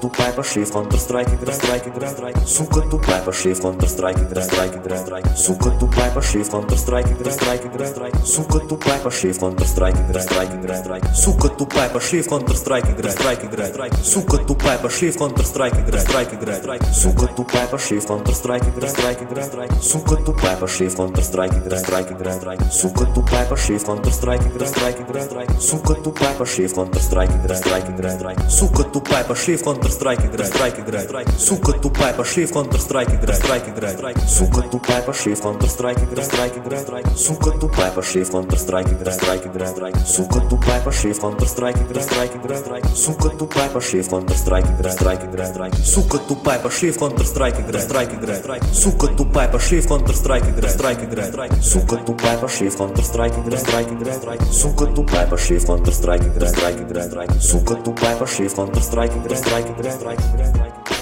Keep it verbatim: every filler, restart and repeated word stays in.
тупая, пошли в Counter-Strike, игра, страйк, игра, страйк. Сука тупая, пошли в Counter-Strike, игра, страйк, игра, страйк. Сука тупая, пошли в Counter-Strike, игра, страйк, игра, страйк. Сука тупая, пошли в Counter-Strike, игра, страйк, игра, страйк. Сука тупая, пошли в Counter-Strike, игра, страйк, игра, страйк. Сука тупая, пошли в Counter-Strike, игра, страйк, игра, страйк. Сука тупая, пошли в Counter-Strike, игра, страйк, игра, страйк. Сука тупая, пошли в Counter-Strike, игра, страйк, игра, страйк. Сука тупая, пошли в Counter-Strike, игра, страйк, игра, страйк. Сука тупая, пошли в Counter-Strike, игра, страйк, игра, страйк. Сука тупая, пошли в Counter-Strike, игра, страйк, игра, страйк. Сука тупая, пошли в Counter-Strike, игра, страйк, игра, страйк. Сука тупая, пошли в Counter-Strike, игра, страйк, игра, страйк. Сука тупая, пошли в Counter-Strike, игра, страйк, игра, страйк. Сука тупая, пошли в Counter-Strike, игра, страйк, игра, страйк. Сука тупая, пошли в Counter-Strike, игра, страйк, игра, страйк. Сука тупая, пошли в Counter-Strike, игра, страйк, игра, страйк. Сука тупая, пошли в Counter-Strike, игра, страйк, игра, страйк. Сука тупая, пошли в Counter-Strike, игра, страйк, игра, страйк. Сука тупая, пошли в Counter-Strike, игра, страйк, игра, страйк. Сука тупая, пошли в Counter-Strike, игра, страйк, игра, страйк.